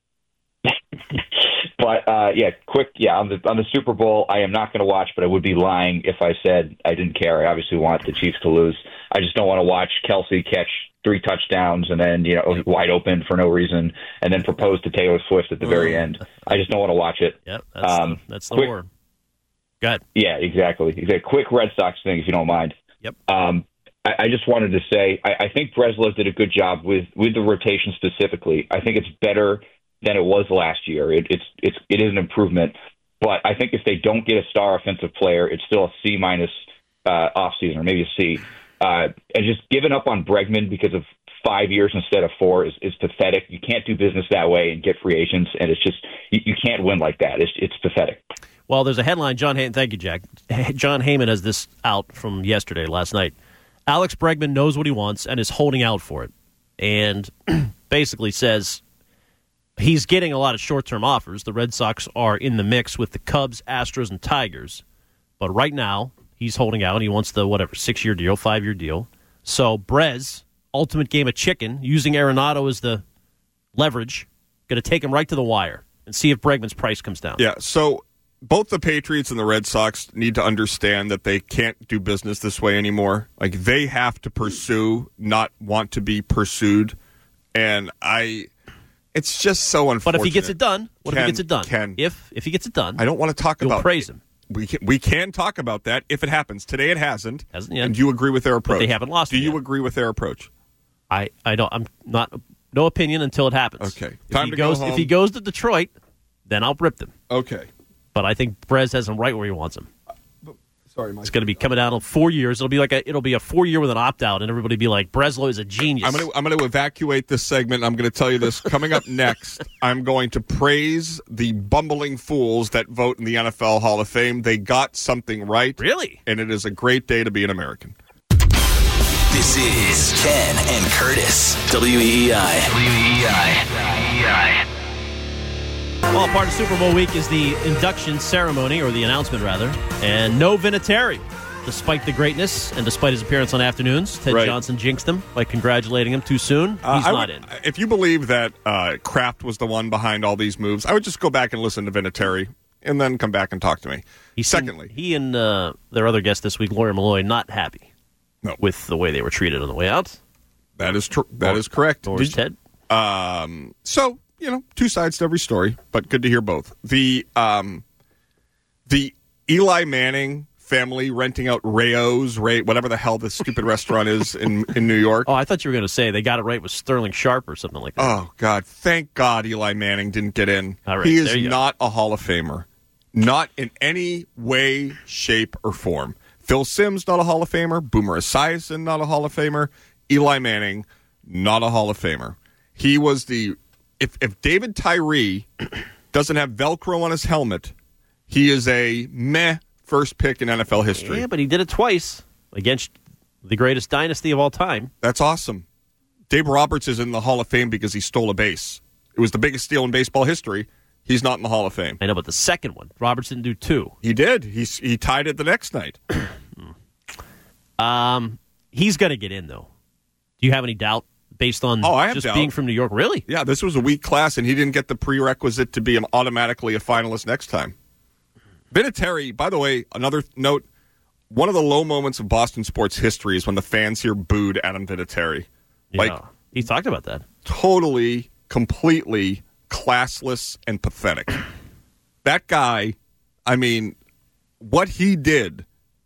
but uh, yeah, quick. Yeah, on the on the Super Bowl, I am not going to watch, but I would be lying if I said I didn't care. I obviously want the Chiefs to lose. I just don't want to watch Kelsey catch three touchdowns and then, you know, wide open for no reason, and then propose to Taylor Swift at the very end. I just don't want to watch it. Yep, that's, um, the, that's the quick, war. Go ahead. Yeah, exactly. exactly. Quick Red Sox thing, if you don't mind. Yep. Um, I, I just wanted to say I, I think Breslow did a good job with, with the rotation specifically. I think it's better than it was last year. It, it's it's it is an improvement, but I think if they don't get a star offensive player, it's still a C minus uh, off season or maybe a C. Uh, and just giving up on Bregman because of five years instead of four is, is pathetic. You can't do business that way and get free agents, and it's just you, you can't win like that. It's it's pathetic. Well, there's a headline. John Heyman, thank you, Jack. John Heyman has this out from yesterday, last night. Alex Bregman knows what he wants and is holding out for it, and basically says he's getting a lot of short-term offers. The Red Sox are in the mix with the Cubs, Astros, and Tigers, but right now he's holding out. He wants the whatever six-year deal, five-year deal. So Brez, ultimate game of chicken, using Arenado as the leverage, going to take him right to the wire and see if Bregman's price comes down. Yeah. So. Both the Patriots and the Red Sox need to understand that they can't do business this way anymore. Like, they have to pursue, not want to be pursued. And I, it's just so unfortunate. But if he gets it done, what Ken, if he gets it done? Ken, if if he gets it done, I don't want to talk you'll about praise him. We can, we can talk about that if it happens. Today it hasn't. Hasn't yet. And you agree with their approach? But they haven't lost Do it you yet. agree with their approach? I, I don't. I'm not. No opinion until it happens. Okay. If Time he to goes, go home. If he goes to Detroit, then I'll rip them. Okay. But I think Brez has him right where he wants him. Sorry, Mike. It's going to be coming down in four years. It'll be like a, it'll be a four year with an opt out, and everybody be like, Breslow is a genius. I'm going to I'm going to evacuate this segment. I'm going to tell you this. Coming up next, I'm going to praise the bumbling fools that vote in the N F L Hall of Fame. They got something right. Really? And it is a great day to be an American. This is Ken and Curtis, W E I. W E I. Well, part of Super Bowl week is the induction ceremony, or the announcement, rather. And no Vinatieri, despite the greatness and despite his appearance on afternoons. Ted Right. Johnson jinxed him by congratulating him too soon. He's Uh, I not would- in. If you believe that uh, Kraft was the one behind all these moves, I would just go back and listen to Vinatieri and then come back and talk to me. He Secondly, seemed, he and uh, their other guest this week, Lawyer Malloy, not happy no. with the way they were treated on the way out. that is true. That is correct. Or is Did- Ted? Um, so, you know, two sides to every story, but good to hear both. The um, the Eli Manning family renting out Rayo's, Ray, whatever the hell this stupid restaurant is in, in New York. Oh, I thought you were going to say they got it right with Sterling Sharp or something like that. Oh, God. Thank God Eli Manning didn't get in. All right, he there is you go. not a Hall of Famer. Not in any way, shape, or form. Phil Simms, not a Hall of Famer. Boomer Esiason, not a Hall of Famer. Eli Manning, not a Hall of Famer. He was the... If, if David Tyree doesn't have Velcro on his helmet, he is a meh first pick in N F L history. Yeah, but he did it twice against the greatest dynasty of all time. That's awesome. Dave Roberts is in the Hall of Fame because he stole a base. It was the biggest steal in baseball history. He's not in the Hall of Fame. I know, but the second one, Roberts didn't do two. He did. He, he tied it the next night. um, he's going to get in, though. Do you have any doubt based on oh, I have just doubt. being from New York? Really? Yeah, this was a weak class, and he didn't get the prerequisite to be an automatically a finalist next time. Vinatieri, by the way, another note, one of the low moments of Boston sports history is when the fans here booed Adam Vinatieri. Yeah, Like, he talked about that. Totally, completely classless and pathetic. That guy, I mean, what he did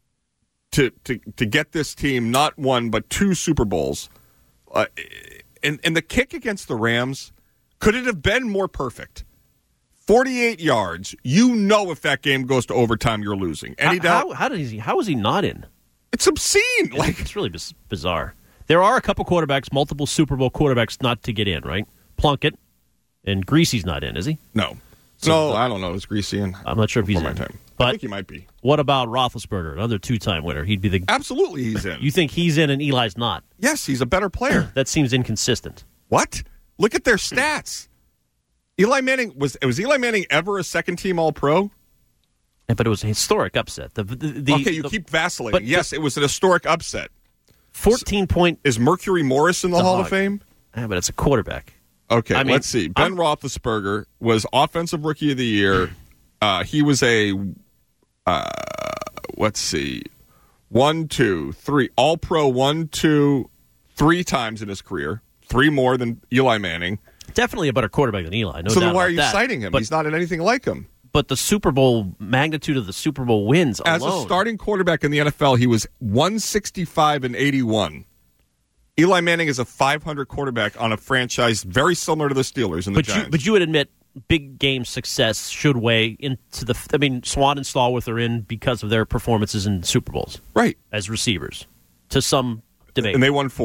to to to get this team not one but two Super Bowls, uh, and and the kick against the Rams, could it have been more perfect? forty-eight yards. You know, if that game goes to overtime, you're losing. Any how, doubt? How, how did he? How was he not in? It's obscene. Like, it's really biz- bizarre. There are a couple quarterbacks, multiple Super Bowl quarterbacks, not to get in. Right? Plunkett and Greasy's not in, is he? No. So no, the, I don't know. Is Greasy in? I'm not sure if he's Before in. my time. But I think he might be. What about Roethlisberger, another two-time winner? He'd be the absolutely he's in. You think he's in and Eli's not? Yes, he's a better player. That seems inconsistent. What? Look at their stats. Eli Manning was was Eli Manning ever a second-team All-Pro? Yeah, but it was a historic upset. The, the, the, okay, you the, keep vacillating. But, yes, it was an historic upset. Fourteen point. Is Mercury Morris in the, the Hall hog. of Fame? Yeah, but it's a quarterback. Okay, I mean, let's see. Ben I'm, Roethlisberger was Offensive Rookie of the Year. Uh, he was a, uh, let's see, one, two, three, All-Pro one, two, three times in his career. Three more than Eli Manning. Definitely a better quarterback than Eli. No so doubt then why about are you that. citing him? But, He's not in anything like him. But the Super Bowl magnitude of the Super Bowl wins As alone. a starting quarterback in the N F L, he was one sixty-five and eighty-one. Eli Manning is a five hundred quarterback on a franchise very similar to the Steelers and the but Giants. You, but you would admit big game success should weigh into the. I mean, Swan and Stallworth are in because of their performances in Super Bowls, right? As receivers, to some debate, and they won four.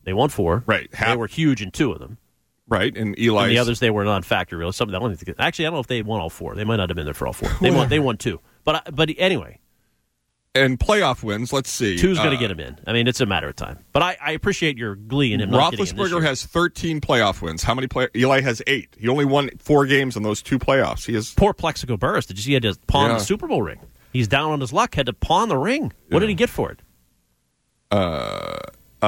They won four. Right. Half. They were huge in two of them. Right, and Eli. And the others, they were non-factor, really. Some of them, actually, I don't know if they won all four. They might not have been there for all four. They won. They won two. But but anyway. And playoff wins, let's see. Two's going to uh, get him in. I mean, it's a matter of time. But I, I appreciate your glee in him not getting in this year. Roethlisberger has thirteen playoff wins. How many play? Eli has eight. He only won four games in those two playoffs. He has Poor Plexico Burress. Did you see he had to pawn Yeah. the Super Bowl ring? He's down on his luck, had to pawn the ring. What did he get for it? Uh,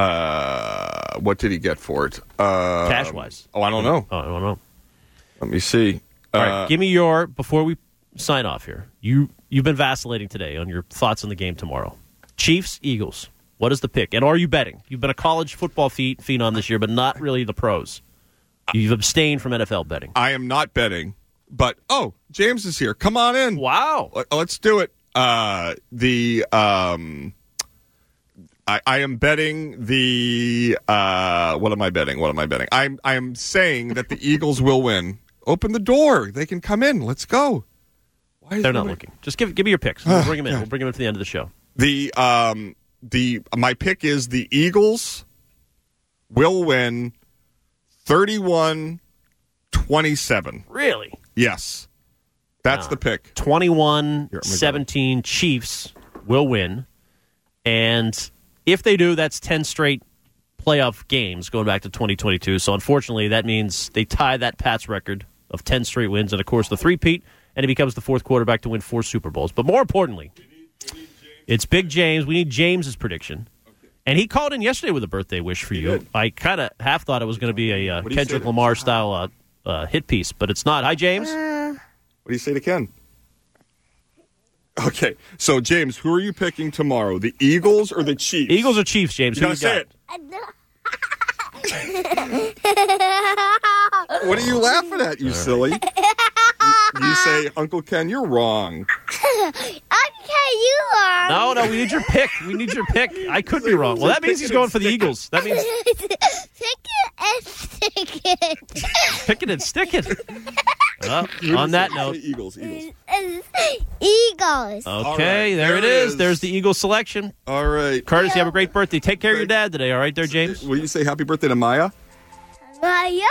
uh, what did he get for it? Uh, Cash-wise. Oh, I don't know. Oh, I don't know. Let me see. All Uh, right, give me your, before we sign off here, you, you've been vacillating today on your thoughts on the game tomorrow. Chiefs, Eagles. What is the pick? And are you betting? You've been a college football phe- phenom this year, but not really the pros. You've abstained from N F L betting. I am not betting, but, oh, James is here. Come on in. Wow. Let, let's do it. Uh, the, um... I, I am betting the, uh, what am I betting? What am I betting? I'm, I am saying that the Eagles will win. Open the door. They can come in. Let's go. Why is They're not nobody- looking. Just give give me your picks. We'll bring them in. We'll bring them in to the end of the show. The, um, the, my pick is the Eagles will win thirty-one twenty-seven. Really? Yes. That's Uh, the pick. twenty-one Here, let me go. seventeen Chiefs will win. And if they do, that's ten straight playoff games going back to twenty twenty-two. So unfortunately, that means they tie that Pats record of ten straight wins and, of course, the three-peat, and he becomes the fourth quarterback to win four Super Bowls. But more importantly, it's Big James. We need James's prediction. And he called in yesterday with a birthday wish for you. I kind of half thought it was going to be a uh, What do you Kendrick say? Lamar-style uh, uh, hit piece, but it's not. Hi, James. What do you say to Ken? Okay, so James, who are you picking tomorrow? The Eagles or the Chiefs? Eagles or Chiefs, James? You Who gotta you say got? it. What are you laughing at, you silly? You say, Uncle Ken, you're wrong. Okay, you are. No, no, we need your pick. We need your pick. I could be wrong. Well, that means he's going for the Eagles. That means Pick it and stick it. pick it and stick it. Well, on that note, Eagles, Eagles. Eagles. okay, right, there, there it it is. is. There's the Eagles selection. All right. Curtis, you have a great birthday. Take care of your dad today, all right there, James? Will you say happy birthday to Maya? Maya.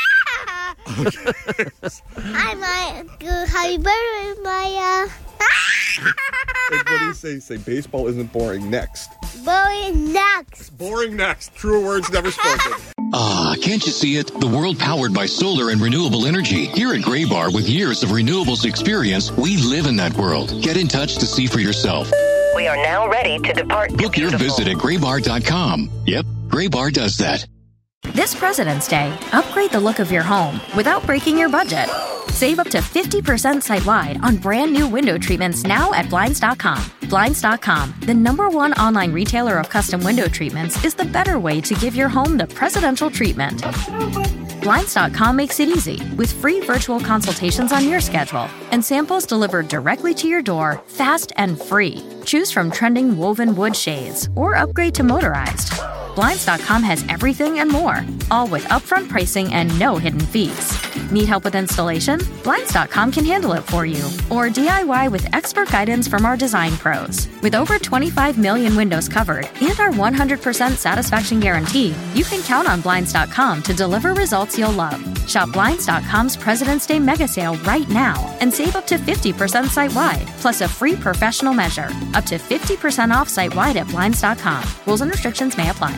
Hi, Maya. Good. Happy birthday, Maya. What do you say? Say baseball isn't boring. Next. Boring next. Boring next. Truer words never spoken. Ah, can't you see it? The world powered by solar and renewable energy. Here at Graybar, with years of renewables experience, we live in that world. Get in touch to see for yourself. We are now ready to depart. Book your visit at graybar dot com. Yep, Graybar does that. This President's Day, upgrade the look of your home without breaking your budget. Save up to fifty percent site-wide on brand new window treatments now at Blinds dot com. Blinds dot com, the number one online retailer of custom window treatments, is the better way to give your home the presidential treatment. Blinds dot com makes it easy with free virtual consultations on your schedule and samples delivered directly to your door, fast and free. Choose from trending woven wood shades or upgrade to motorized. Blinds dot com has everything and more, all with upfront pricing and no hidden fees. Need help with installation? Blinds dot com can handle it for you. Or D I Y with expert guidance from our design pros. With over twenty-five million windows covered and our one hundred percent satisfaction guarantee, you can count on Blinds dot com to deliver results you'll love. Shop Blinds dot com's President's Day mega sale right now and save up to fifty percent site-wide, plus a free professional measure. Up to fifty percent off site-wide at Blinds dot com. Rules and restrictions may apply.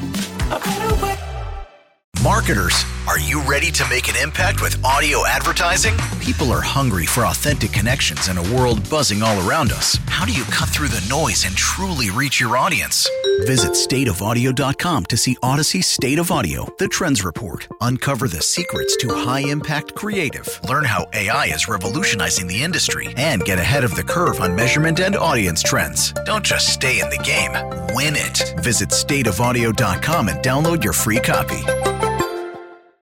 Marketers, are you ready to make an impact with audio advertising? People are hungry for authentic connections in a world buzzing all around us. How do you cut through the noise and truly reach your audience? Visit state of audio dot com to see Odyssey State of Audio, the Trends Report. Uncover the secrets to high-impact creative. Learn how A I is revolutionizing the industry and get ahead of the curve on measurement and audience trends. Don't just stay in the game, win it. Visit state of audio dot com and download your free copy.